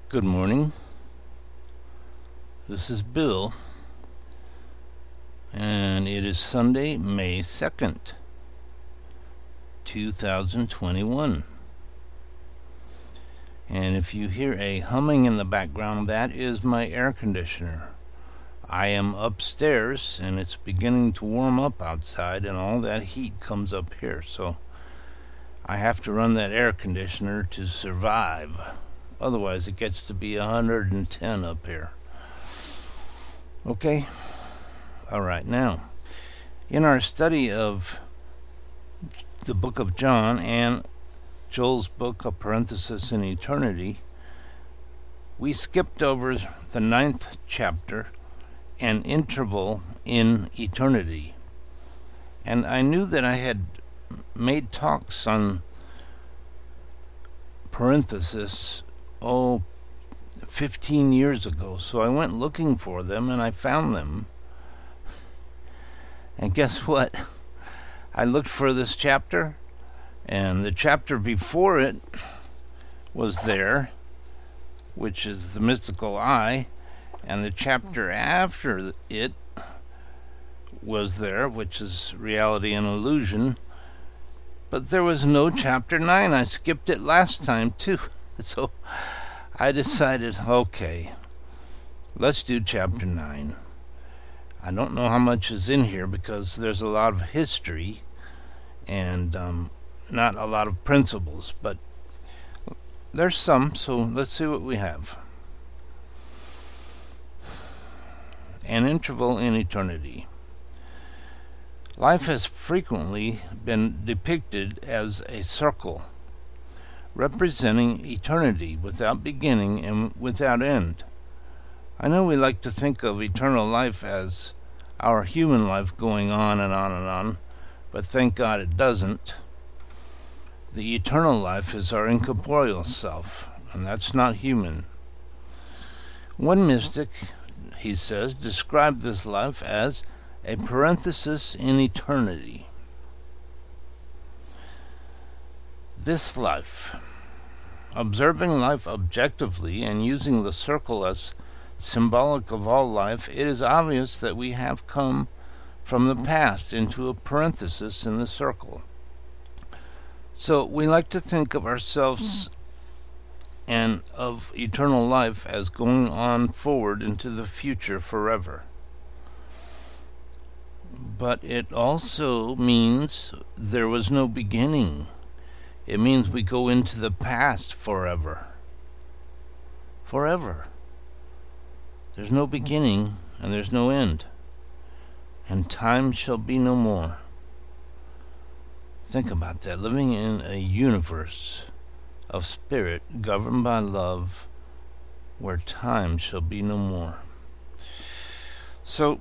Good morning. This is Bill, and it is Sunday, May 2nd, 2021. And if you hear a humming in the background, that is my air conditioner. I am upstairs, and it's beginning to warm up outside, and all that heat comes up here, so I have to run that air conditioner to survive. Otherwise, it gets to be 110 up here. Okay? Alright, now, in our study of the book of John and Joel's book, A Parenthesis in Eternity, we skipped over the 9th chapter, An Interval in Eternity. And I knew that I had made talks on parenthesis 15 years ago, so I went looking for them and I found them. And guess what? I looked for this chapter, and the chapter before it was there, which is the mystical eye, and the chapter after it was there, which is reality and illusion. But there was no chapter 9. I skipped it last time too. So I decided, okay, let's do chapter 9. I don't know how much is in here because there's a lot of history and not a lot of principles, but there's some, so let's see what we have. An Interval in Eternity. Life has frequently been depicted as a circle, representing eternity without beginning and without end. I know we like to think of eternal life as our human life going on and on and on, but thank God it doesn't. The eternal life is our incorporeal self, and that's not human. One mystic, he says, described this life as a parenthesis in eternity. This life, observing life objectively and using the circle as symbolic of all life, it is obvious that we have come from the past into a parenthesis in the circle. So we like to think of ourselves and of eternal life as going on forward into the future forever. But it also means there was no beginning. It means we go into the past forever. Forever. There's no beginning and there's no end. And time shall be no more. Think about that. Living in a universe of spirit governed by love where time shall be no more. So,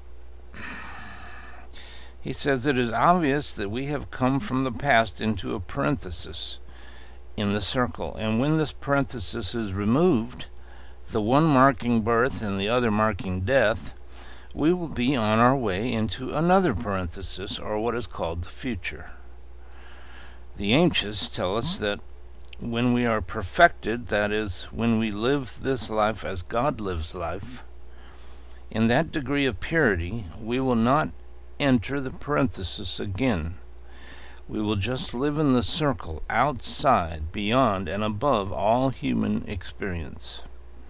he says it is obvious that we have come from the past into a parenthesis in the circle, and when this parenthesis is removed, the one marking birth and the other marking death, we will be on our way into another parenthesis, or what is called the future. The ancients tell us that when we are perfected, that is, when we live this life as God lives life, in that degree of purity, we will not enter the parenthesis again. We will just live in the circle, outside, beyond, and above all human experience.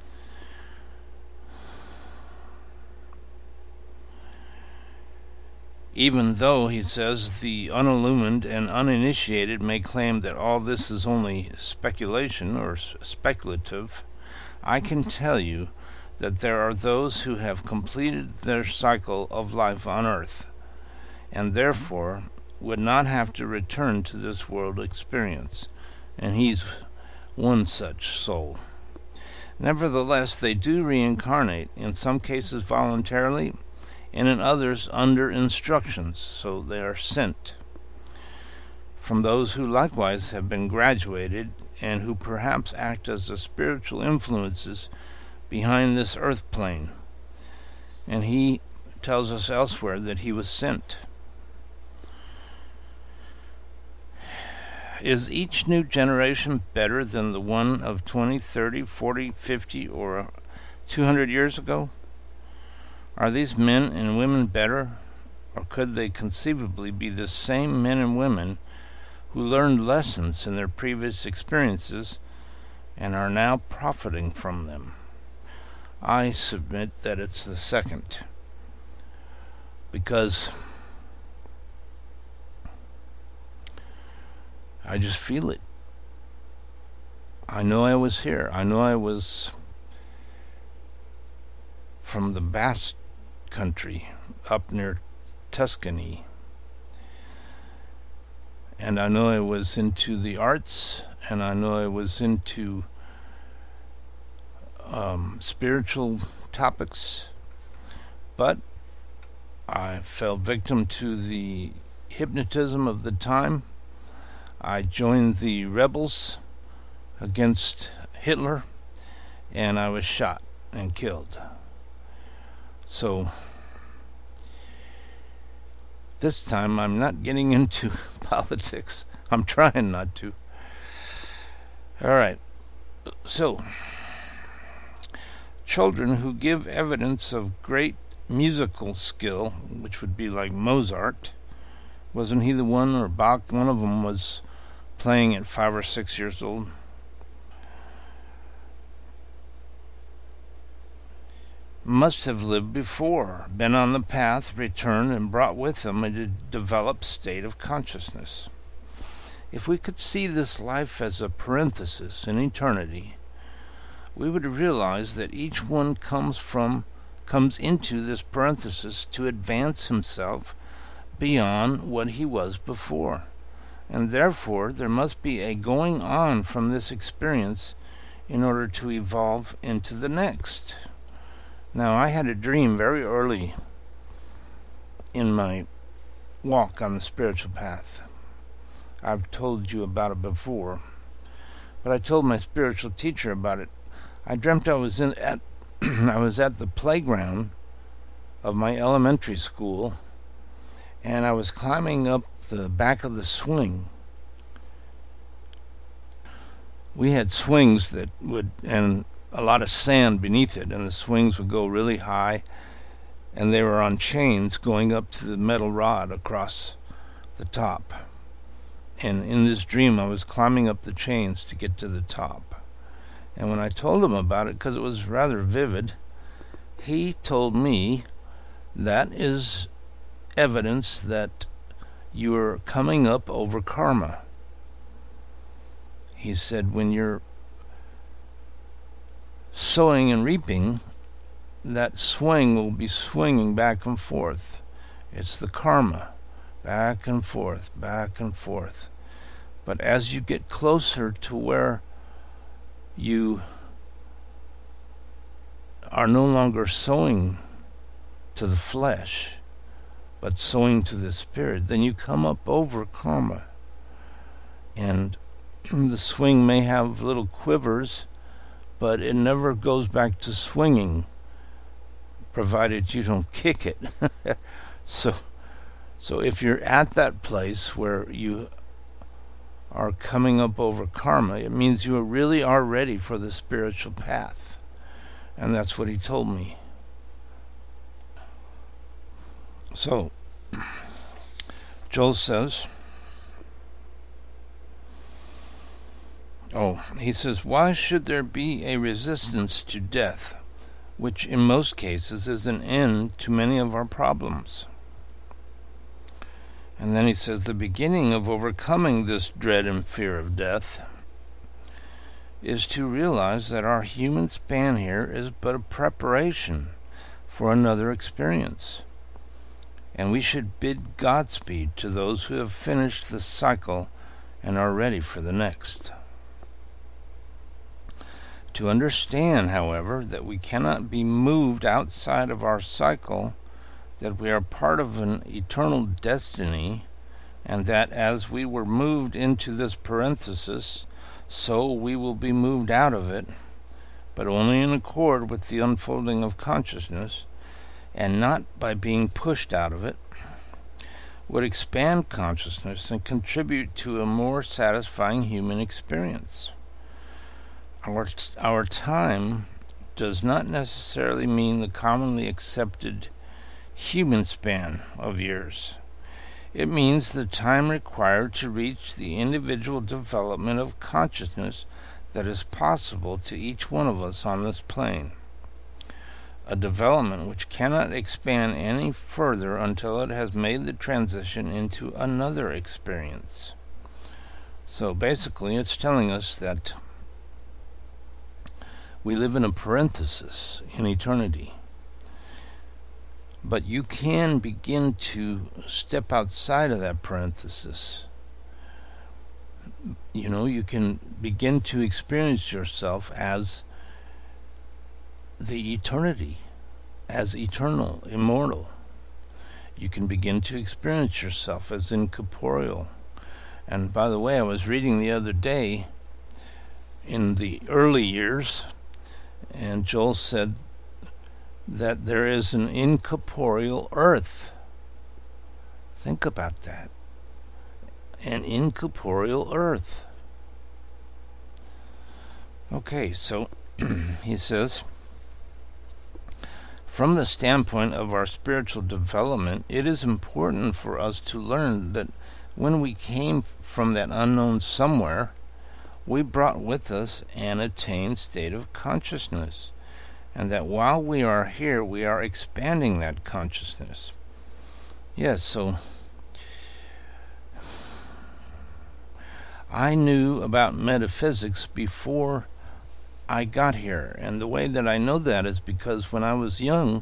Even though, he says, the unillumined and uninitiated may claim that all this is only speculation or speculative, I can tell you that there are those who have completed their cycle of life on earth, and therefore would not have to return to this world experience, and he's one such soul. Nevertheless, they do reincarnate, in some cases voluntarily, and in others under instructions, so they are sent from those who likewise have been graduated and who perhaps act as the spiritual influences behind this earth plane. And he tells us elsewhere that he was sent. Is each new generation better than the one of 20, 30, 40, 50, or 200 years ago? Are these men and women better, or could they conceivably be the same men and women who learned lessons in their previous experiences and are now profiting from them? I submit that it's the second, because I just feel it. I know I was here. I know I was from the Basque country up near Tuscany. And I know I was into the arts, and I know I was into spiritual topics, but I fell victim to the hypnotism of the time. I joined the rebels against Hitler, and I was shot and killed. So this time I'm not getting into politics. I'm trying not to. All right. So, children who give evidence of great musical skill, which would be like Mozart, wasn't he the one, or Bach? One of them was playing at 5 or 6 years old. Must have lived before, been on the path, returned, and brought with them a developed state of consciousness. If we could see this life as a parenthesis in eternity, we would realize that each one comes into this parenthesis to advance himself beyond what he was before, and therefore there must be a going on from this experience in order to evolve into the next. Now, I had a dream very early in my walk on the spiritual path. I've told you about it before, but I told my spiritual teacher about it. I dreamt I was at the playground of my elementary school, and I was climbing up the back of the swing. We had swings that and a lot of sand beneath it, and the swings would go really high, and they were on chains going up to the metal rod across the top. And in this dream I was climbing up the chains to get to the top. And when I told him about it, because it was rather vivid, he told me that is evidence that you're coming up over karma. He said when you're sowing and reaping, that swing will be swinging back and forth. It's the karma, back and forth, back and forth. But as you get closer to where you are no longer sowing to the flesh, but sowing to the spirit, then you come up over karma. And the swing may have little quivers, but it never goes back to swinging, provided you don't kick it. So if you're at that place where you are coming up over karma, it means you really are ready for the spiritual path. And that's what he told me. So, Joel says, he says, why should there be a resistance to death, which in most cases is an end to many of our problems? And then he says, the beginning of overcoming this dread and fear of death is to realize that our human span here is but a preparation for another experience. And we should bid Godspeed to those who have finished the cycle and are ready for the next. To understand, however, that we cannot be moved outside of our cycle, that we are part of an eternal destiny, and that as we were moved into this parenthesis, so we will be moved out of it, but only in accord with the unfolding of consciousness, and not by being pushed out of it. would expand consciousness and contribute to a more satisfying human experience. Our time does not necessarily mean the commonly accepted human span of years. It means the time required to reach the individual development of consciousness that is possible to each one of us on this plane. A development which cannot expand any further until it has made the transition into another experience. So basically, it's telling us that we live in a parenthesis in eternity. But you can begin to step outside of that parenthesis. You can begin to experience yourself as the eternity, as eternal, immortal. You can begin to experience yourself as incorporeal. And by the way, I was reading the other day in the early years, and Joel said that there is an incorporeal earth. Think about that. An incorporeal earth. Okay, so he says, from the standpoint of our spiritual development, it is important for us to learn that when we came from that unknown somewhere, we brought with us an attained state of consciousness, and that while we are here, we are expanding that consciousness. Yes, so I knew about metaphysics before I got here, and the way that I know that is because when I was young,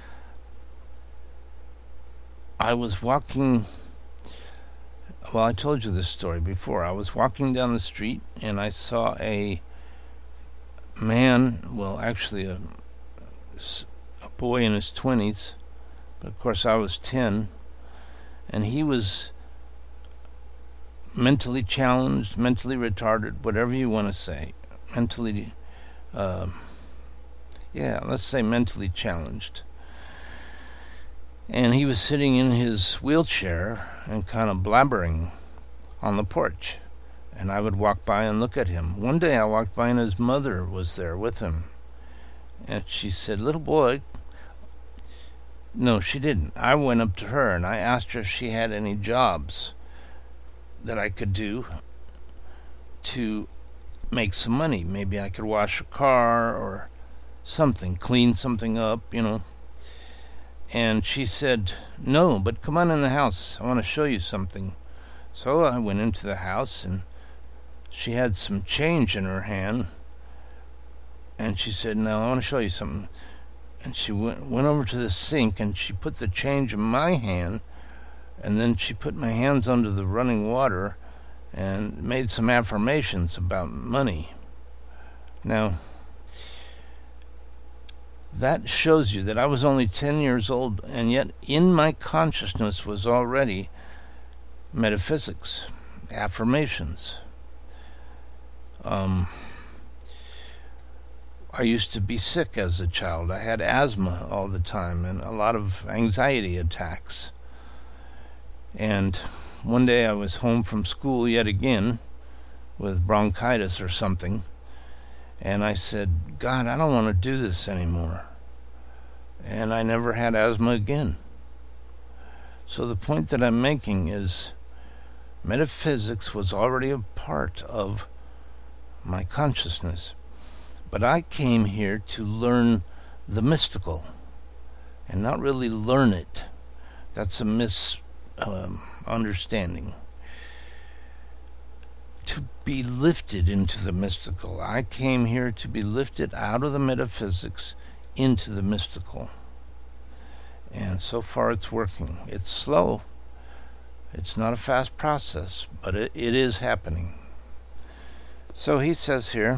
I was walking. Well, I told you this story before. I was walking down the street and I saw a man, well, actually a boy in his 20s, but of course I was 10, and he was mentally challenged, mentally retarded, whatever you want to say. Let's say mentally challenged. And he was sitting in his wheelchair and kind of blabbering on the porch. And I would walk by and look at him. One day I walked by and his mother was there with him. And she said, "Little boy." No, she didn't. I went up to her and I asked her if she had any jobs that I could do to make some money. Maybe I could wash a car or something, clean something up, And she said, "No, but come on in the house. I want to show you something." So I went into the house and she had some change in her hand. And she said, "No, I want to show you something." And she went over to the sink and she put the change in my hand. And then she put my hands under the running water and made some affirmations about money. Now, that shows you that I was only 10 years old, and yet in my consciousness was already metaphysics, affirmations. I used to be sick as a child. I had asthma all the time and a lot of anxiety attacks. And one day I was home from school yet again with bronchitis or something. And I said, "God, I don't want to do this anymore." And I never had asthma again. So the point that I'm making is metaphysics was already a part of my consciousness. But I came here to learn the mystical and not really learn it. That's a misunderstanding. To be lifted into the mystical. I came here to be lifted out of the metaphysics into the mystical. And so far it's working. It's slow. It's not a fast process, but it is happening. So he says here,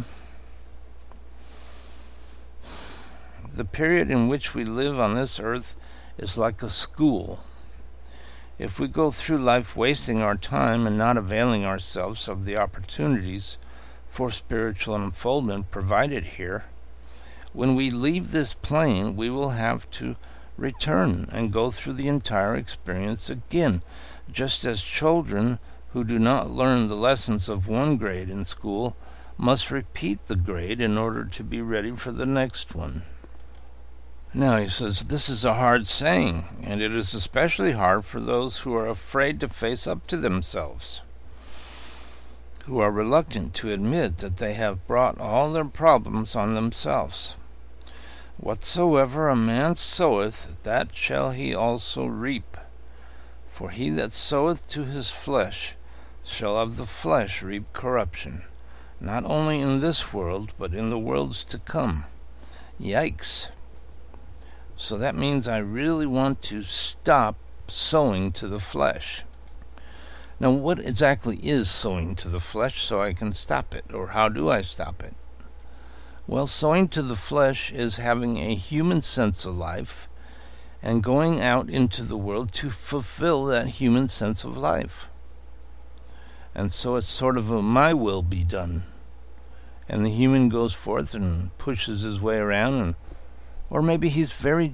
the period in which we live on this earth is like a school. If we go through life wasting our time and not availing ourselves of the opportunities for spiritual unfoldment provided here, when we leave this plane, we will have to return and go through the entire experience again, just as children who do not learn the lessons of one grade in school must repeat the grade in order to be ready for the next one. Now he says, this is a hard saying, and it is especially hard for those who are afraid to face up to themselves, who are reluctant to admit that they have brought all their problems on themselves. Whatsoever a man soweth, that shall he also reap. For he that soweth to his flesh shall of the flesh reap corruption, not only in this world, but in the worlds to come. Yikes. So that means I really want to stop sowing to the flesh. Now, what exactly is sowing to the flesh so I can stop it, or how do I stop it? Well, sowing to the flesh is having a human sense of life and going out into the world to fulfill that human sense of life. And so it's sort of a my will be done. And the human goes forth and pushes his way around, or maybe he's very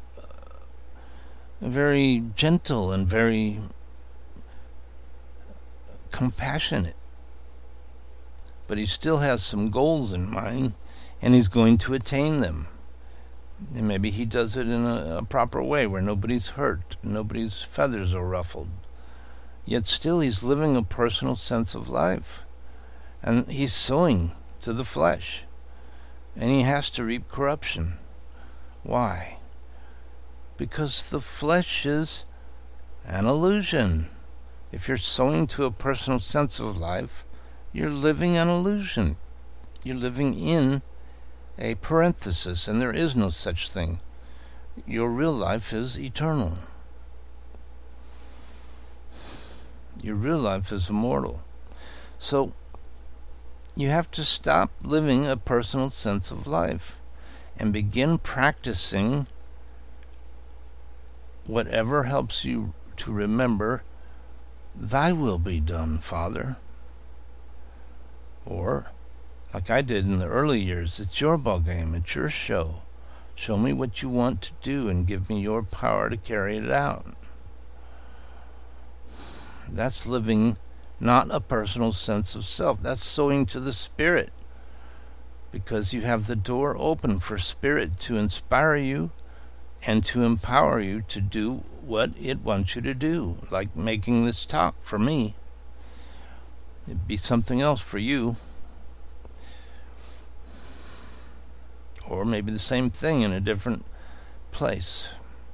gentle and very compassionate. But he still has some goals in mind, and he's going to attain them. And maybe he does it in a proper way where nobody's hurt, nobody's feathers are ruffled. Yet still he's living a personal sense of life. And he's sowing to the flesh. And he has to reap corruption. Why? Because the flesh is an illusion. If you're sowing to a personal sense of life, you're living an illusion. You're living in a parenthesis, and there is no such thing. Your real life is eternal. Your real life is immortal. So you have to stop living a personal sense of life and begin practicing whatever helps you to remember, thy will be done, Father. Or, like I did in the early years, it's your ball game, it's your show. Show me what you want to do and give me your power to carry it out. That's living not a personal sense of self. That's sowing to the Spirit, because you have the door open for Spirit to inspire you and to empower you to do what it wants you to do, like making this talk for me. It'd be something else for you. Or maybe the same thing in a different place.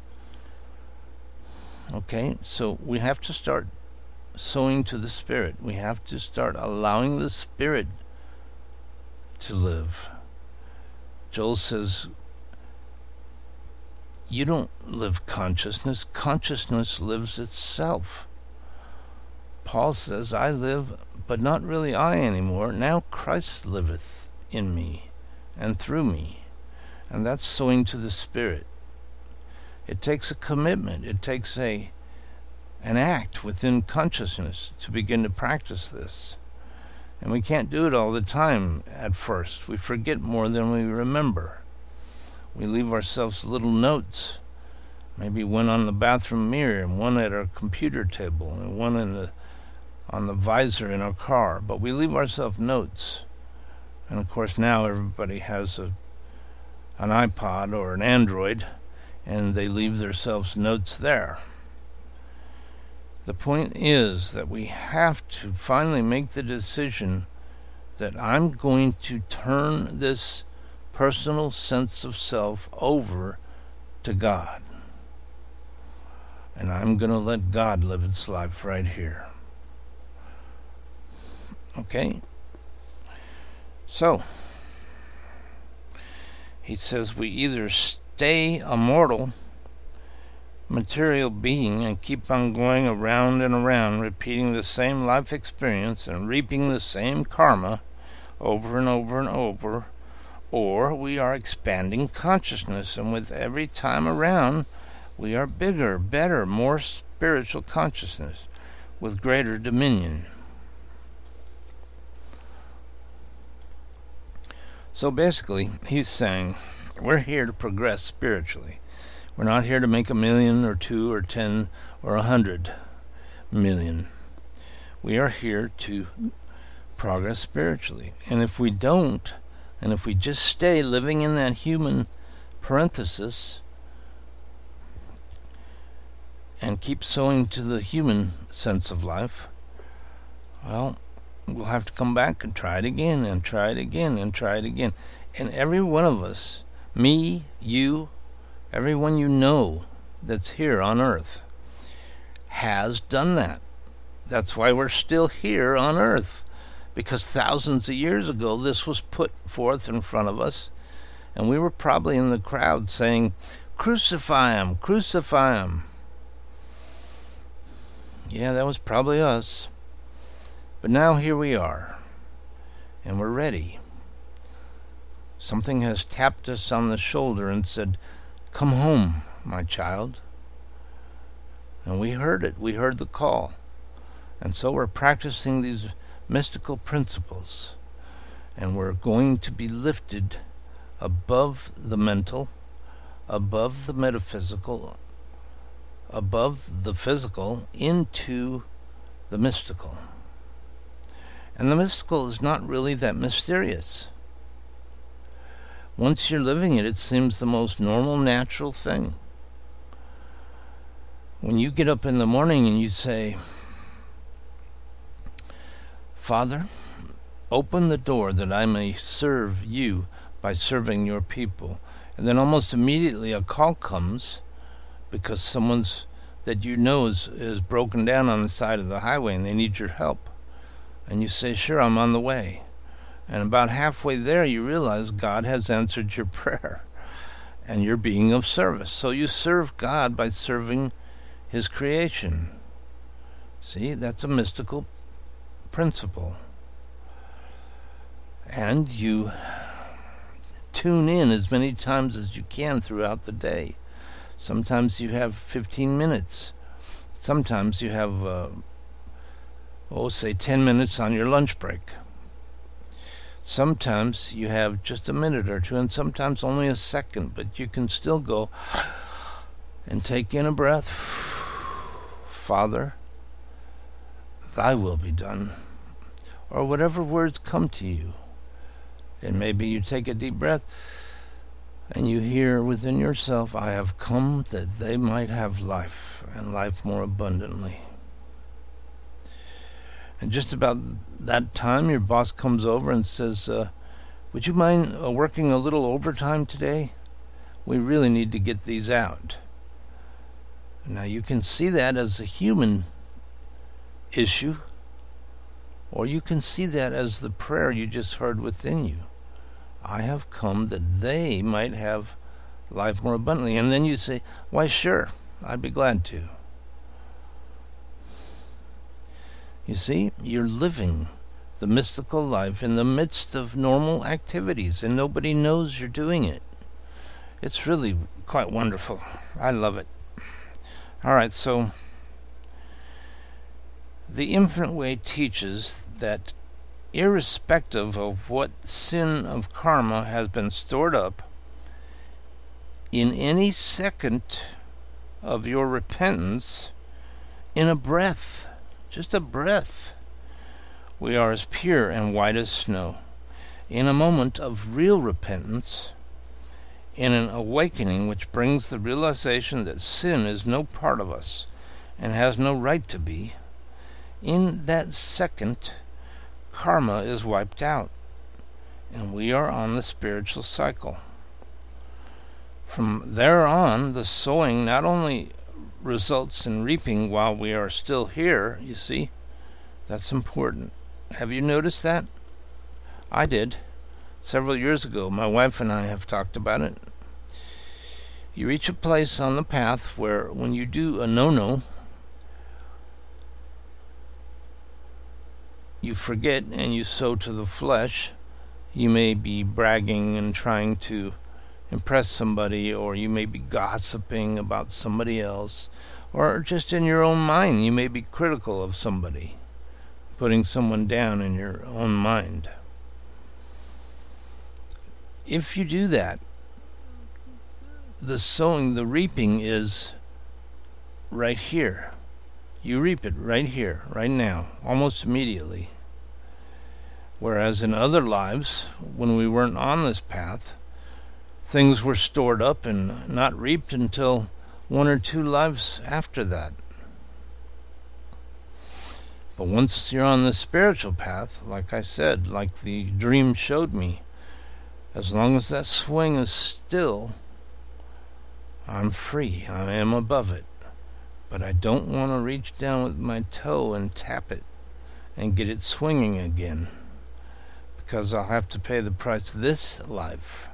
Okay, so we have to start sowing to the Spirit. We have to start allowing the Spirit to live. Joel says, you don't live consciousness. Consciousness lives itself. Paul says, I live, but not really I anymore. Now Christ liveth in me and through me. And that's sowing to the Spirit. It takes a commitment. It takes an act within consciousness to begin to practice this. And we can't do it all the time at first. We forget more than we remember. We leave ourselves little notes. Maybe one on the bathroom mirror, and one at our computer table, and one on the visor in our car. But we leave ourselves notes. And of course now everybody has an iPod or an Android, and they leave themselves notes there. The point is that we have to finally make the decision that I'm going to turn this personal sense of self over to God. And I'm going to let God live its life right here. Okay? So, he says we either stay a mortal, material being and keep on going around and around, repeating the same life experience and reaping the same karma over and over and over, or we are expanding consciousness, and with every time around we are bigger, better, more spiritual consciousness with greater dominion. So basically, he's saying we're here to progress spiritually. We're not here to make 1 million or 2 or 10 or 100. million. We are here to progress spiritually. And if we don't, and if we just stay living in that human parenthesis and keep sowing to the human sense of life, well, we'll have to come back and try it again and try it again and try it again. And every one of us, me, you, everyone you know that's here on earth, has done that. That's why we're still here on earth, because thousands of years ago this was put forth in front of us, and we were probably in the crowd saying, "Crucify him, crucify him." Yeah, that was probably us. But now here we are, and we're ready. Something has tapped us on the shoulder and said, "Come home, my child." And we heard it. We heard the call. And so we're practicing these mystical principles. And we're going to be lifted above the mental, above the metaphysical, above the physical, into the mystical. And the mystical is not really that mysterious. Once you're living it, it seems the most normal, natural thing. When you get up in the morning and you say, "Father, open the door that I may serve you by serving your people," and then almost immediately a call comes because someone's that you know is broken down on the side of the highway and they need your help. And you say, "Sure, I'm on the way." And about halfway there, you realize God has answered your prayer and you're being of service. So you serve God by serving His creation. See, that's a mystical principle. And you tune in as many times as you can throughout the day. Sometimes you have 15 minutes. Sometimes you have, say 10 minutes on your lunch break. Sometimes you have just a minute or two, and sometimes only a second, but you can still go and take in a breath. "Father, thy will be done," or whatever words come to you. And maybe you take a deep breath and you hear within yourself, "I have come that they might have life, and life more abundantly." And just about that time, your boss comes over and says, "Would you mind working a little overtime today? We really need to get these out." Now you can see that as a human issue, or you can see that as the prayer you just heard within you. "I have come that they might have life more abundantly." And then you say, "Why, sure, I'd be glad to." You see, you're living the mystical life in the midst of normal activities, and nobody knows you're doing it. It's really quite wonderful. I love it. All right, so the Infinite Way teaches that irrespective of what sin of karma has been stored up, in any second of your repentance, in a breath, just a breath, we are as pure and white as snow. In a moment of real repentance, in an awakening which brings the realization that sin is no part of us and has no right to be, in that second, karma is wiped out, and we are on the spiritual cycle. From there on, the sowing not only results in reaping while we are still here, you see, that's important. Have you noticed that? I did. Several years ago, my wife and I have talked about it. You reach a place on the path where when you do a no-no, you forget and you sow to the flesh. You may be bragging and trying to impress somebody, or you may be gossiping about somebody else, or just in your own mind you may be critical of somebody, putting someone down in your own mind. If you do that, the sowing, the reaping is right here. you reap it right here, right now, almost immediately. Whereas in other lives, when we weren't on this path, things were stored up and not reaped until 1 or 2 lives after that. But once you're on the spiritual path, like I said, like the dream showed me, as long as that swing is still, I'm free. I am above it. But I don't want to reach down with my toe and tap it and get it swinging again, because I'll have to pay the price this life.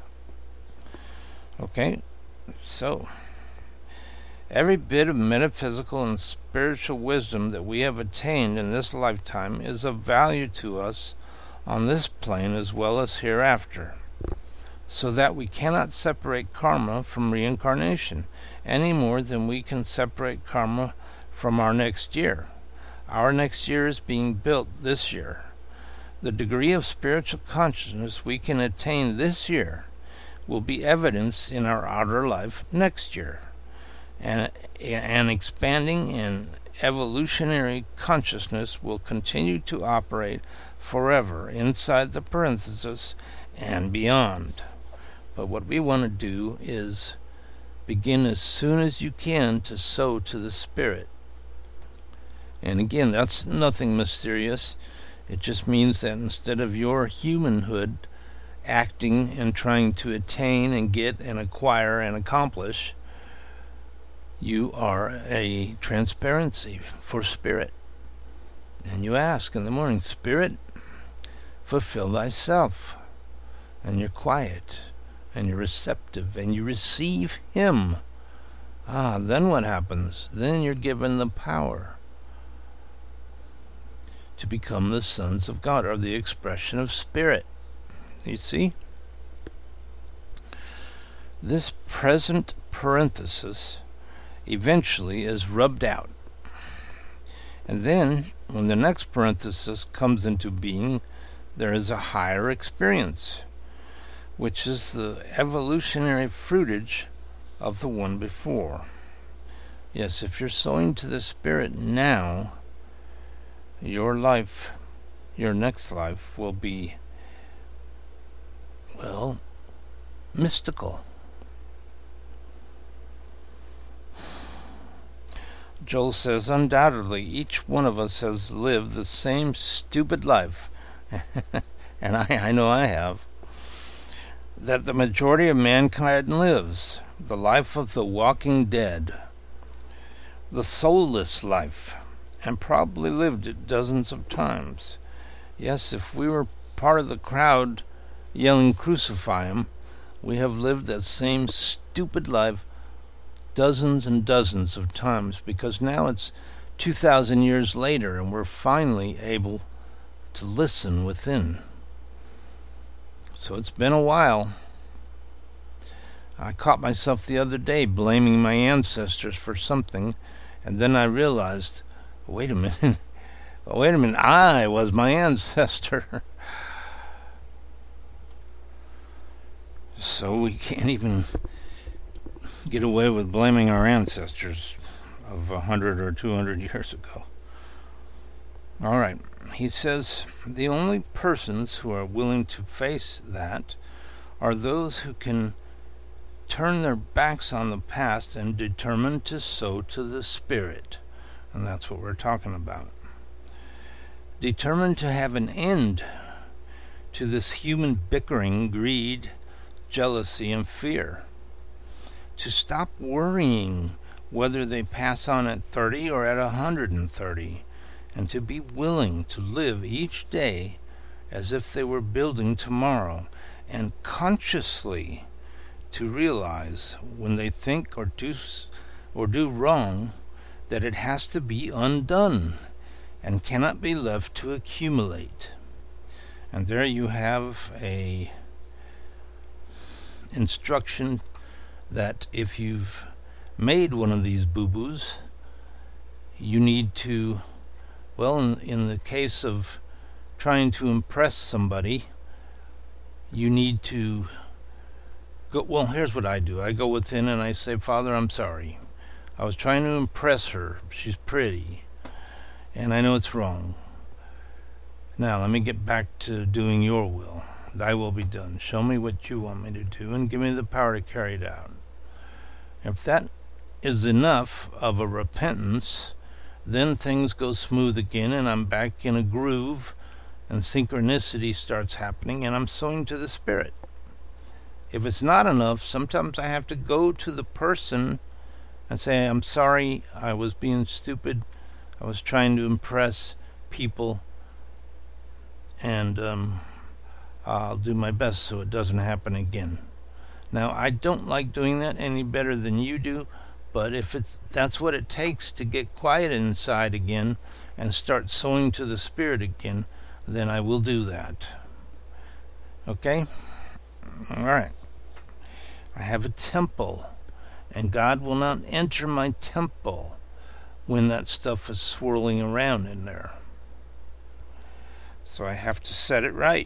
Okay? So, every bit of metaphysical and spiritual wisdom that we have attained in this lifetime is of value to us on this plane as well as hereafter, so that we cannot separate karma from reincarnation any more than we can separate karma from our next year. Our next year is being built this year. The degree of spiritual consciousness we can attain this year will be evidenced in our outer life next year. And expanding and evolutionary consciousness will continue to operate forever inside the parenthesis and beyond. But what we want to do is begin as soon as you can to sow to the Spirit. And again, that's nothing mysterious. It just means that instead of your humanhood acting and trying to attain and get and acquire and accomplish, you are a transparency for Spirit. And you ask in the morning, Spirit, fulfill thyself. And you're quiet, and you're receptive, and you receive Him. Then what happens? Then you're given the power to become the sons of God, or the expression of Spirit. You see? This present parenthesis eventually is rubbed out. And then, when the next parenthesis comes into being, there is a higher experience, which is the evolutionary fruitage of the one before. Yes, if you're sowing to the Spirit now, your life, your next life, will be, well, mystical. Joel says, undoubtedly, each one of us has lived the same stupid life, and I know I have, that the majority of mankind lives, the life of the walking dead, the soulless life, and probably lived it dozens of times. Yes, if we were part of the crowd yelling, crucify him, we have lived that same stupid life dozens and dozens of times, because now it's 2,000 years later and we're finally able to listen within. So it's been a while. I caught myself the other day blaming my ancestors for something, and then I realized, wait a minute, I was my ancestor. So we can't even get away with blaming our ancestors of 100 or 200 years ago. All right, he says, the only persons who are willing to face that are those who can turn their backs on the past and determine to sow to the Spirit. And that's what we're talking about. Determined to have an end to this human bickering, greed, jealousy, and fear. To stop worrying whether they pass on at 30 or at 130, and to be willing to live each day as if they were building tomorrow, and consciously to realize when they think or do wrong that it has to be undone and cannot be left to accumulate. And there you have a instruction that if you've made one of these boo-boos, you need to, well, in the case of trying to impress somebody, you need to go, well, here's what I do. I go within and I say, Father, I'm sorry. I was trying to impress her. She's pretty. and I know it's wrong. Now let me get back to doing your will. Thy will be done. Show me what you want me to do, and give me the power to carry it out. If that is enough of a repentance, then things go smooth again, and I'm back in a groove, and synchronicity starts happening, and I'm sowing to the Spirit. If it's not enough, sometimes I have to go to the person and say, I'm sorry, I was being stupid. I was trying to impress people, and I'll do my best so it doesn't happen again. Now, I don't like doing that any better than you do, but if that's what it takes to get quiet inside again and start sowing to the Spirit again, then I will do that. Okay? All right. I have a temple, and God will not enter my temple when that stuff is swirling around in there. So I have to set it right.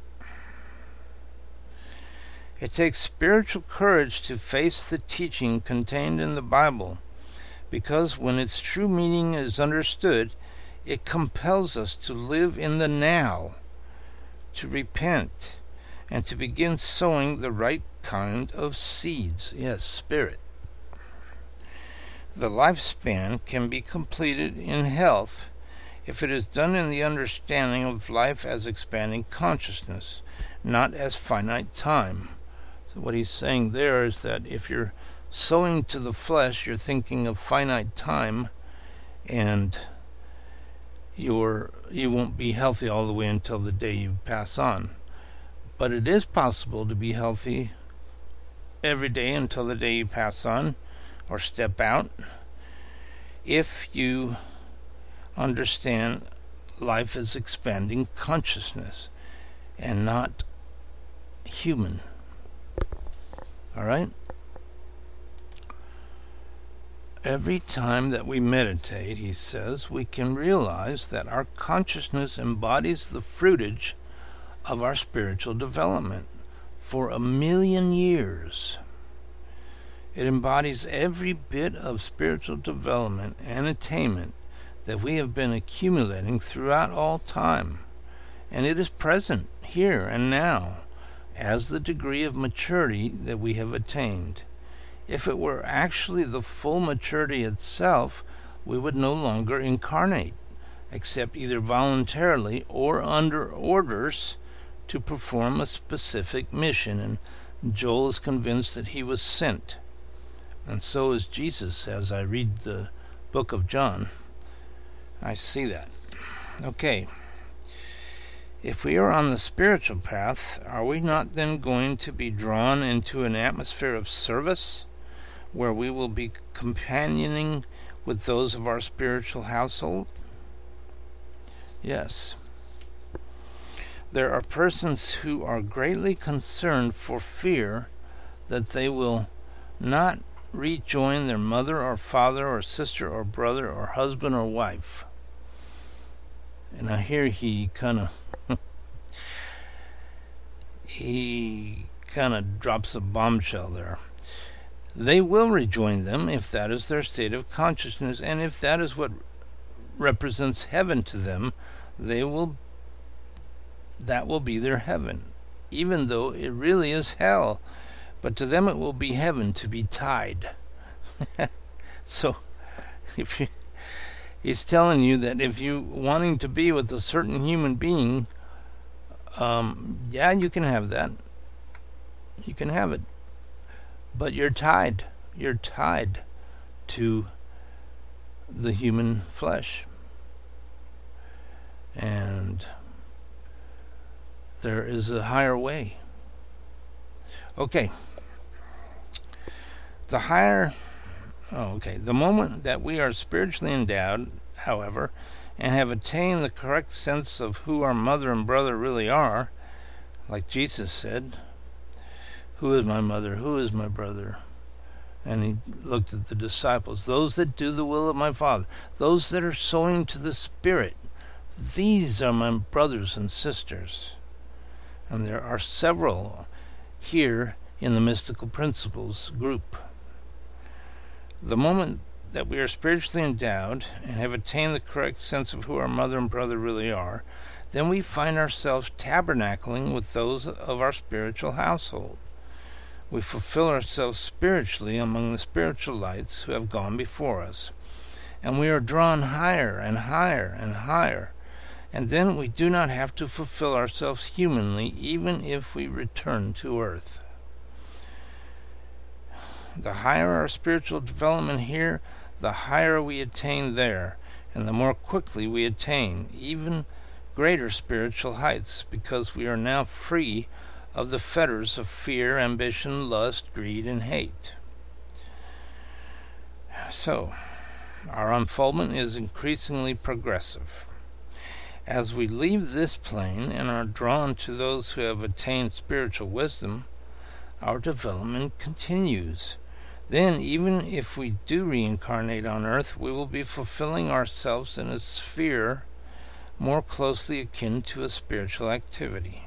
It takes spiritual courage to face the teaching contained in the Bible, because when its true meaning is understood, it compels us to live in the now, to repent, and to begin sowing the right kind of seeds. Yes, Spirit. The lifespan can be completed in health if it is done in the understanding of life as expanding consciousness, not as finite time. So what he's saying there is that if you're sowing to the flesh, you're thinking of finite time, and you won't be healthy all the way until the day you pass on. But it is possible to be healthy every day until the day you pass on or step out, if you understand life as expanding consciousness and not human. All right? Every time that we meditate, he says, we can realize that our consciousness embodies the fruitage of our spiritual development for 1,000,000 years. It embodies every bit of spiritual development and attainment that we have been accumulating throughout all time, and it is present here and now as the degree of maturity that we have attained. If it were actually the full maturity itself, we would no longer incarnate, except either voluntarily or under orders to perform a specific mission, and Joel is convinced that he was sent. And so is Jesus. As I read the book of John, I see that. Okay. If we are on the spiritual path, are we not then going to be drawn into an atmosphere of service, where we will be companioning with those of our spiritual household? Yes. There are persons who are greatly concerned for fear that they will not rejoin their mother or father or sister or brother or husband or wife. And I hear he kind of drops a bombshell there. They will rejoin them if that is their state of consciousness, and if that is what represents heaven to them, that will be their heaven, even though it really is hell. But to them it will be heaven to be tied. So he's telling you that if you wanting to be with a certain human being, yeah, you can have that. You can have it. But you're tied. You're tied to the human flesh. And there is a higher way. Okay. The moment that we are spiritually endowed, however, and have attained the correct sense of who our mother and brother really are, like Jesus said, who is my mother? Who is my brother? And he looked at the disciples. Those that do the will of my Father. Those that are sowing to the Spirit. These are my brothers and sisters. And there are several here in the Mystical Principles group. The moment that we are spiritually endowed and have attained the correct sense of who our mother and brother really are, then we find ourselves tabernacling with those of our spiritual household. We fulfill ourselves spiritually among the spiritual lights who have gone before us, and we are drawn higher and higher and higher, and then we do not have to fulfill ourselves humanly even if we return to earth. The higher our spiritual development here, the higher we attain there, and the more quickly we attain even greater spiritual heights, because we are now free of the fetters of fear, ambition, lust, greed, and hate. So, our unfoldment is increasingly progressive. As we leave this plane and are drawn to those who have attained spiritual wisdom, our development continues. Then, even if we do reincarnate on earth, we will be fulfilling ourselves in a sphere more closely akin to a spiritual activity.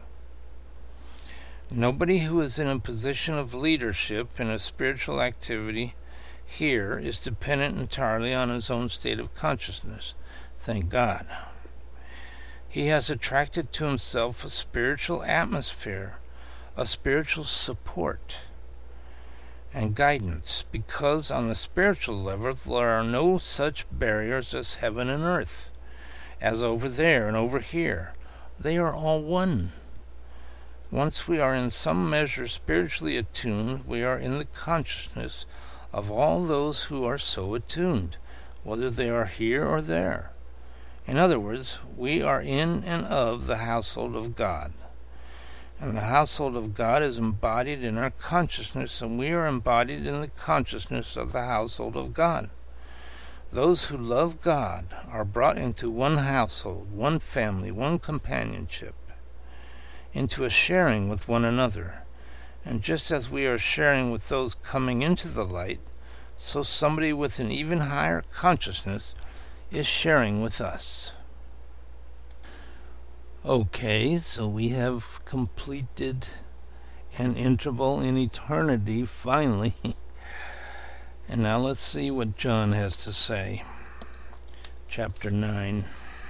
Nobody who is in a position of leadership in a spiritual activity here is dependent entirely on his own state of consciousness. Thank God. He has attracted to himself a spiritual atmosphere, a spiritual support and guidance, because on the spiritual level there are no such barriers as heaven and earth, as over there and over here. They are all one. Once we are in some measure spiritually attuned, we are in the consciousness of all those who are so attuned, whether they are here or there. In other words, we are in and of the household of God. And the household of God is embodied in our consciousness, and we are embodied in the consciousness of the household of God. Those who love God are brought into one household, one family, one companionship, into a sharing with one another. And just as we are sharing with those coming into the light, so somebody with an even higher consciousness is sharing with us. Okay, so we have completed an interval in eternity, finally. And now let's see what John has to say. Chapter 9.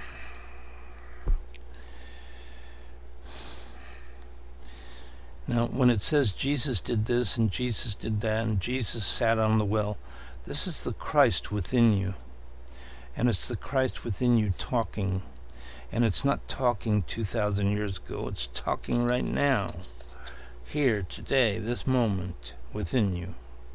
Now, when it says Jesus did this and Jesus did that and Jesus sat on the well, this is the Christ within you. And it's the Christ within you talking. And it's not talking 2,000 years ago. It's talking right now, here, today, this moment, within you.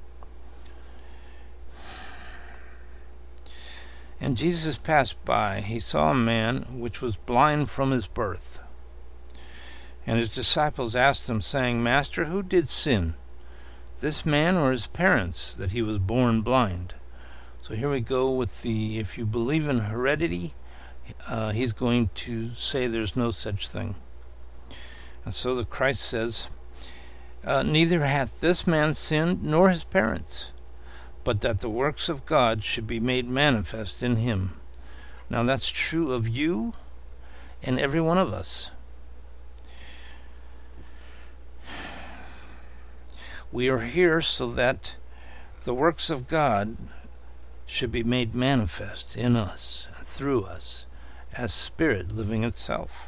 And Jesus passed by. He saw a man which was blind from his birth. And his disciples asked him, saying, Master, who did sin, this man or his parents, that he was born blind? So here we go with the, if you believe in heredity, he's going to say there's no such thing. And so the Christ says, neither hath this man sinned nor his parents, but that the works of God should be made manifest in him. Now that's true of you and every one of us. We are here so that the works of God should be made manifest in us and through us, as spirit living itself.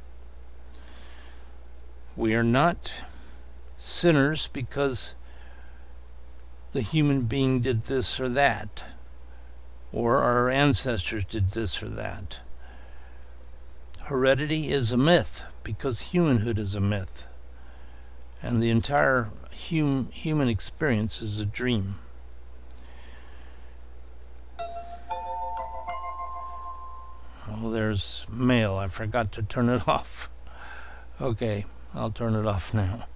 We are not sinners because the human being did this or that, or our ancestors did this or that. Heredity is a myth because humanhood is a myth, and the entire human experience is a dream. Oh, there's mail. I forgot to turn it off. Okay, I'll turn it off now.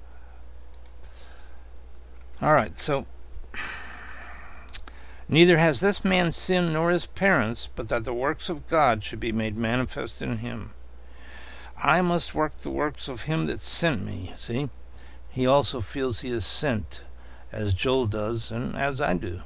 Alright, so neither has this man sinned nor his parents, but that the works of God should be made manifest in him. I must work the works of him that sent me. See? He also feels he is sent, as Joel does, and as I do.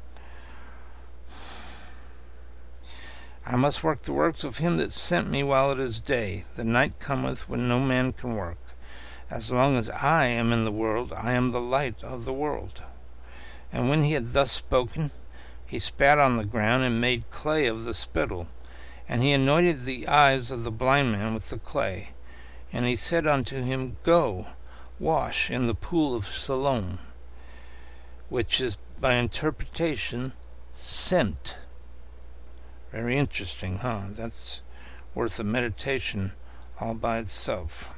I must work the works of him that sent me while it is day. The night cometh when no man can work. As long as I am in the world, I am the light of the world. And when he had thus spoken, He spat on the ground and made clay of the spittle, and he anointed the eyes of the blind man with the clay. And he said unto him, Go, wash in the pool of Siloam, which is by interpretation sent. Very interesting, huh? That's worth a meditation all by itself.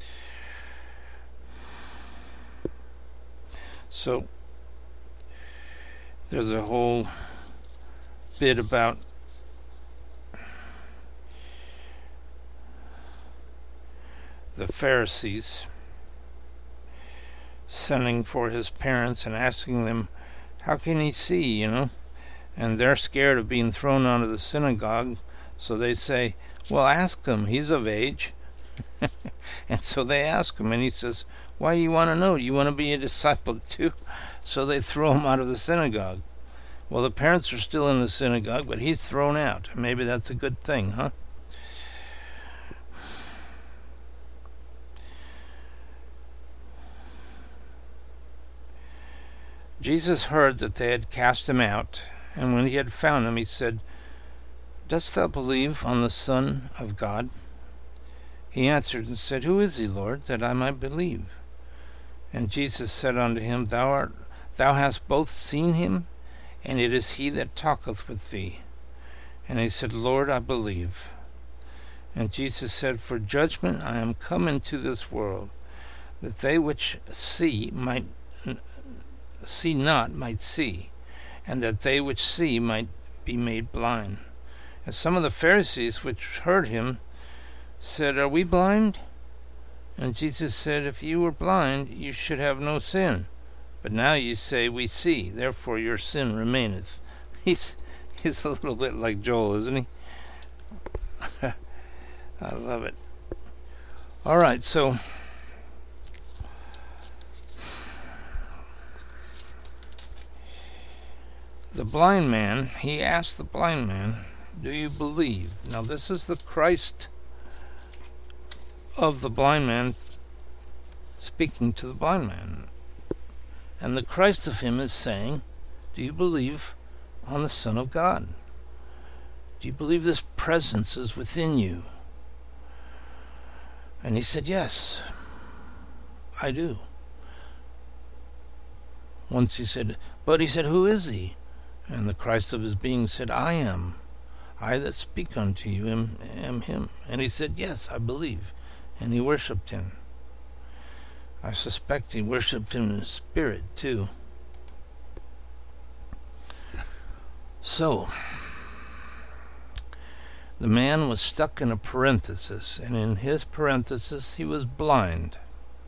So there's a whole bit about the Pharisees sending for his parents and asking them, how can he see, And they're scared of being thrown out of the synagogue, so they say, well, ask him, he's of age. And so they ask him, and he says, why do you want to know? Do you want to be a disciple too? So they throw him out of the synagogue. Well, the parents are still in the synagogue, but he's thrown out. Maybe that's a good thing, huh? Jesus heard that they had cast him out, and when he had found him, he said, Dost thou believe on the Son of God? He answered and said, Who is he, Lord, that I might believe? And Jesus said unto him, Thou hast both seen him, and it is he that talketh with thee. And he said, Lord, I believe. And Jesus said, For judgment I am come into this world, that they which see not might see, and that they which see might be made blind. And some of the Pharisees which heard him said, Are we blind? And Jesus said, If you were blind, you should have no sin. But now you say, We see, therefore your sin remaineth. He's a little bit like Joel, isn't he? I love it. All right, so the blind man, he asked the blind man, Do you believe? Now this is the Christ of the blind man speaking to the blind man. And the Christ of him is saying, Do you believe on the Son of God? Do you believe this presence is within you? And he said, Yes, I do. Once he said, But he said, Who is he? And the Christ of his being said, I am. I that speak unto you am him. And he said, Yes, I believe. And he worshipped him. I suspect he worshipped him in spirit, too. So, the man was stuck in a parenthesis, and in his parenthesis he was blind.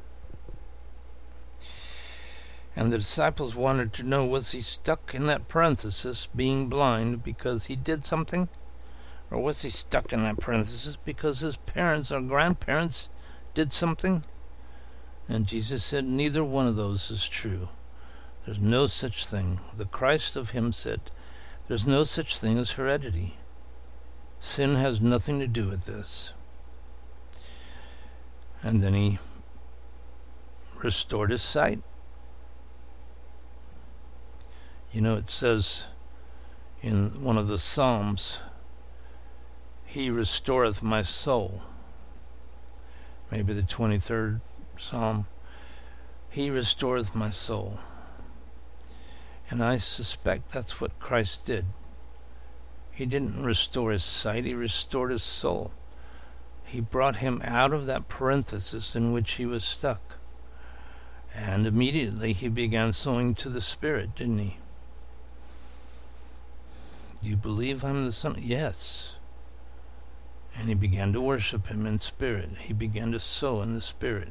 And the disciples wanted to know, was he stuck in that parenthesis, being blind, because he did something? Or was he stuck in that parenthesis because his parents or grandparents did something? And Jesus said, neither one of those is true. There's no such thing. The Christ of him said, there's no such thing as heredity. Sin has nothing to do with this. And then he restored his sight. You know, it says in one of the Psalms, He restoreth my soul. Maybe the 23rd Psalm. He restoreth my soul. And I suspect that's what Christ did. He didn't restore his sight, he restored his soul. He brought him out of that parenthesis in which he was stuck. And immediately he began sowing to the Spirit, didn't he? Do you believe I'm the Son? Yes. And he began to worship him in spirit. He began to sow in the Spirit.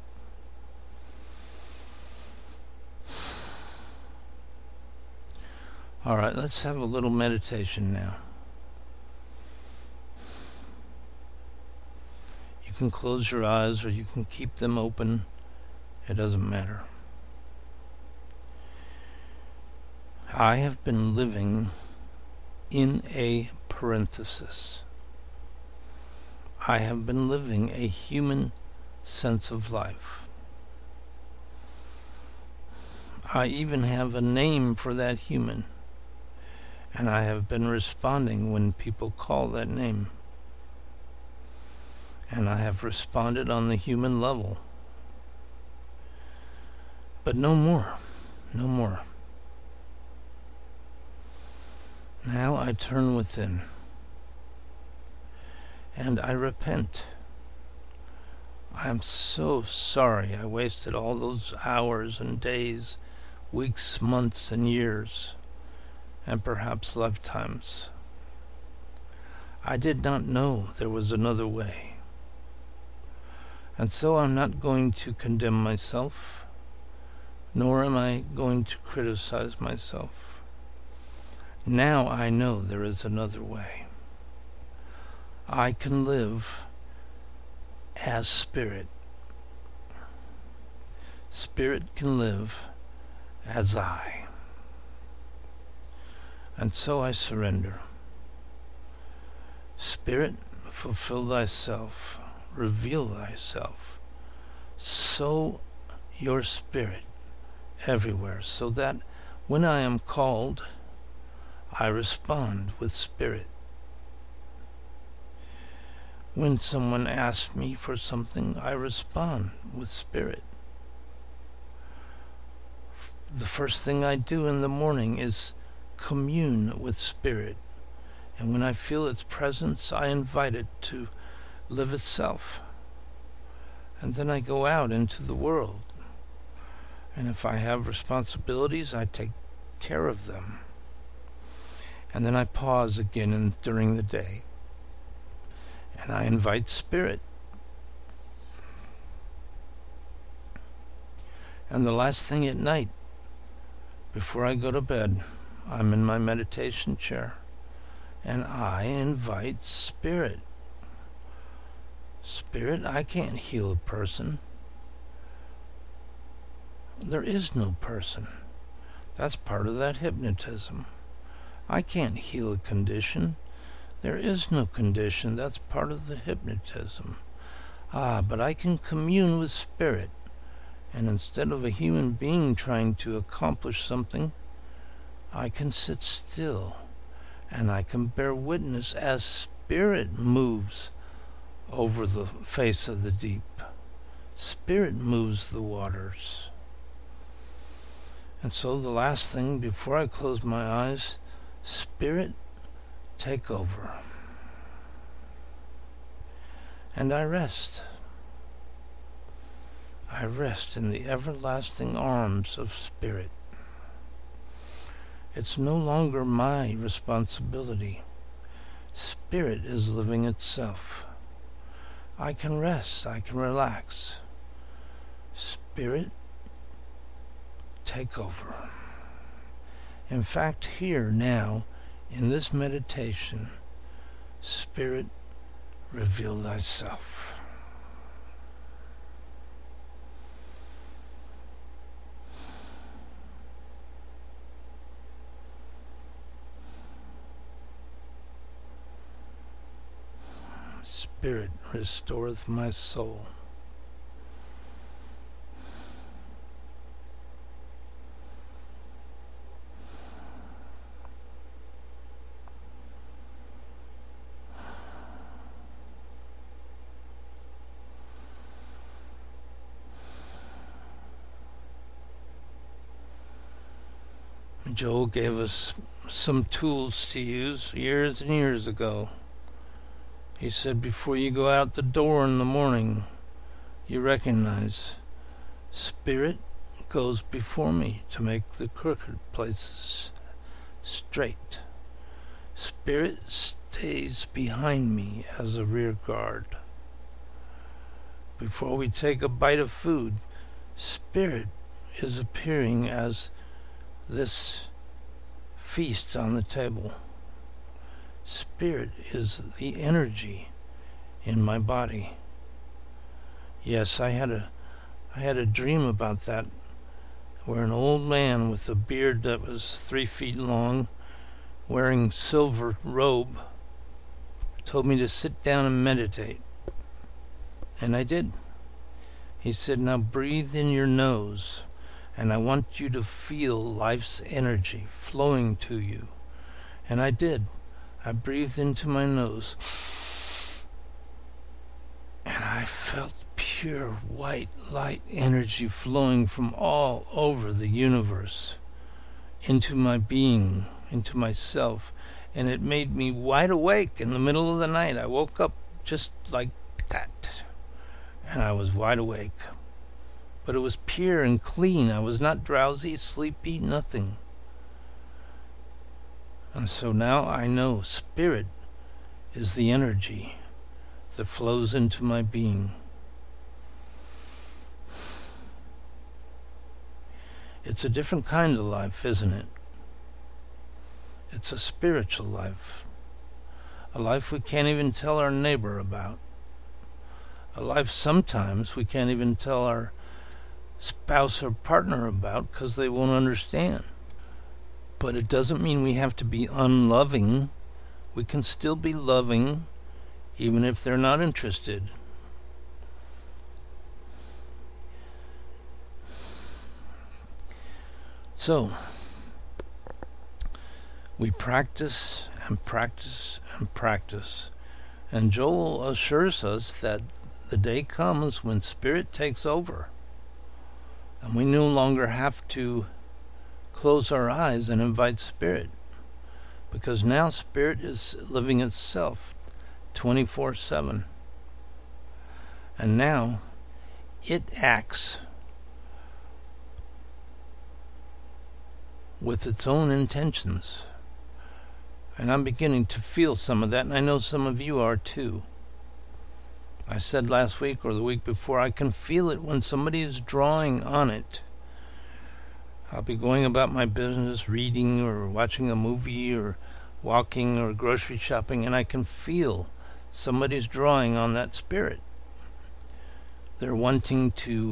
All right, let's have a little meditation now. You can close your eyes or you can keep them open. It doesn't matter. I have been living in a parenthesis. I have been living a human sense of life. I even have a name for that human. And I have been responding when people call that name. And I have responded on the human level. But no more. No more. Now I turn within. And I repent. I am so sorry I wasted all those hours and days, weeks, months, and years, and perhaps lifetimes. I did not know there was another way. And so I'm not going to condemn myself, nor am I going to criticize myself. Now I know there is another way. I can live as Spirit. Spirit can live as I. And so I surrender. Spirit, fulfill thyself, reveal thyself. Sow your Spirit everywhere, so that when I am called, I respond with Spirit. When someone asks me for something, I respond with Spirit. The first thing I do in the morning is commune with Spirit. And when I feel its presence, I invite it to live itself. And then I go out into the world. And if I have responsibilities, I take care of them. And then I pause again during the day. And I invite Spirit. And the last thing at night, before I go to bed, I'm in my meditation chair. And I invite Spirit. Spirit, I can't heal a person. There is no person. That's part of that hypnotism. I can't heal a condition. There is no condition. That's part of the hypnotism. But I can commune with Spirit. And instead of a human being trying to accomplish something, I can sit still. And I can bear witness as Spirit moves over the face of the deep. Spirit moves the waters. And so the last thing before I close my eyes, Spirit, take over. And I rest. I rest in the everlasting arms of Spirit. It's no longer my responsibility. Spirit is living itself. I can rest. I can relax. Spirit, take over. In fact, here now, in this meditation, Spirit, reveal thyself. Spirit, restoreth my soul. Joel gave us some tools to use years and years ago. He said, before you go out the door in the morning, you recognize Spirit goes before me to make the crooked places straight. Spirit stays behind me as a rear guard. Before we take a bite of food, Spirit is appearing as this feast on the table. Spirit is the energy in my body. Yes, I had a dream about that, where an old man with a beard that was 3 feet long, wearing silver robe, told me to sit down and meditate. And I did. He said, now breathe in your nose, and I want you to feel life's energy flowing to you. And I did. I breathed into my nose, and I felt pure white light energy flowing from all over the universe into my being, into myself, and it made me wide awake in the middle of the night. I woke up just like that, and I was wide awake. But it was pure and clean. I was not drowsy, sleepy, nothing. And so now I know spirit is the energy that flows into my being. It's a different kind of life, isn't it? It's a spiritual life. A life we can't even tell our neighbor about. A life sometimes we can't even tell our spouse or partner about because they won't understand. But it doesn't mean we have to be unloving. We can still be loving even if they're not interested. So, we practice and practice and practice. And Joel assures us that the day comes when Spirit takes over. And we no longer have to close our eyes and invite Spirit. Because now Spirit is living itself 24/7. And now it acts with its own intentions. And I'm beginning to feel some of that, and I know some of you are too. I said last week or the week before, I can feel it when somebody is drawing on it. I'll be going about my business, reading or watching a movie or walking or grocery shopping, and I can feel somebody's drawing on that spirit. They're wanting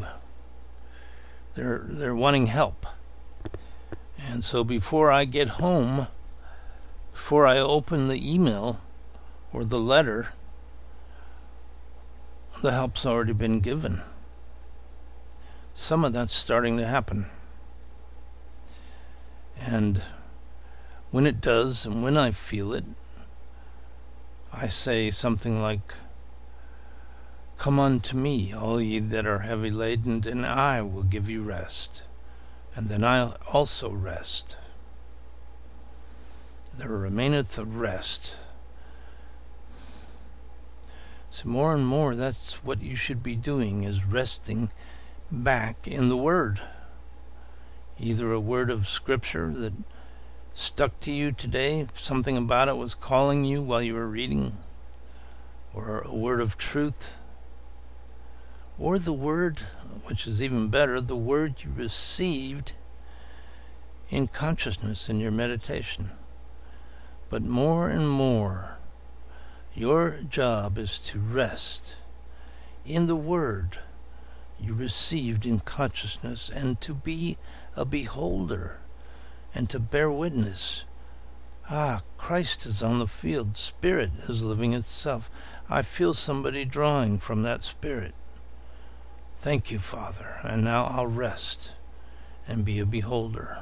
help. And so before I get home, before I open the email or the letter, the help's already been given. Some of that's starting to happen. And when it does, and when I feel it, I say something like, "Come unto me, all ye that are heavy laden, and I will give you rest." And then I also rest. There remaineth a rest. So more and more, that's what you should be doing, is resting back in the Word. Either a word of Scripture that stuck to you today, something about it was calling you while you were reading, or a word of truth, or the word, which is even better, the word you received in consciousness in your meditation. But more and more, your job is to rest in the word you received in consciousness, and to be a beholder and to bear witness. Christ is on the field. Spirit is living itself. I feel somebody drawing from that Spirit. Thank you, Father. And now I'll rest and be a beholder.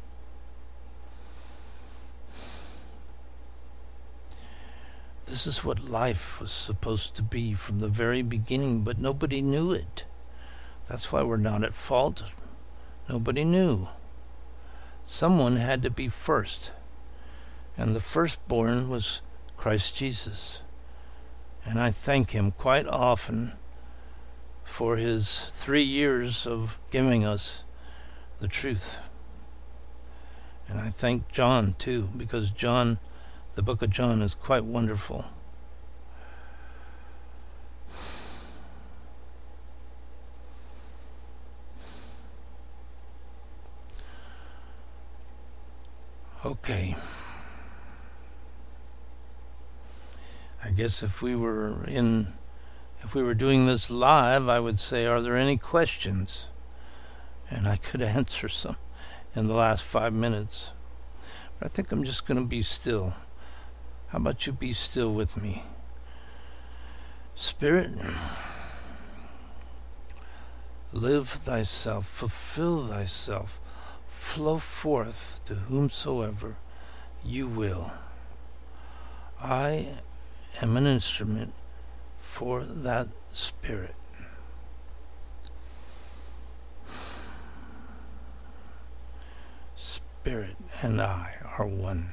This is what life was supposed to be from the very beginning, but nobody knew it. That's why we're not at fault. Nobody knew. Someone had to be first. And the firstborn was Christ Jesus. And I thank him quite often for his 3 years of giving us the truth. And I thank John too, because John, the book of John, is quite wonderful. Okay. I guess if we were doing this live, I would say, are there any questions? And I could answer some in the last 5 minutes. But I think I'm just going to be still. How about you be still with me? Spirit, live thyself, fulfill thyself, flow forth to whomsoever you will. I am an instrument for that Spirit. Spirit and I are one.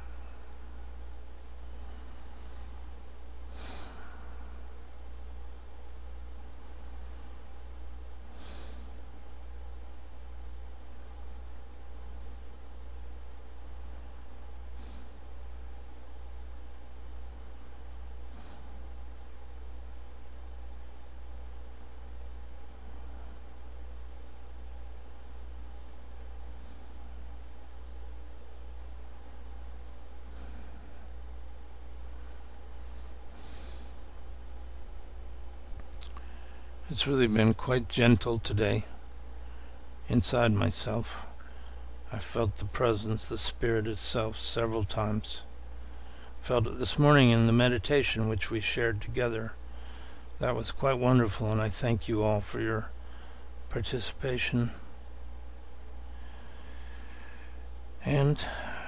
It's really been quite gentle today. Inside myself, I felt the presence, the Spirit itself, several times. Felt it this morning in the meditation which we shared together. That was quite wonderful, and I thank you all for your participation. And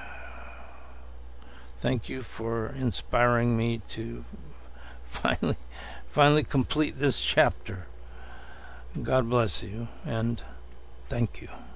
thank you for inspiring me to finally complete this chapter. God bless you, and thank you.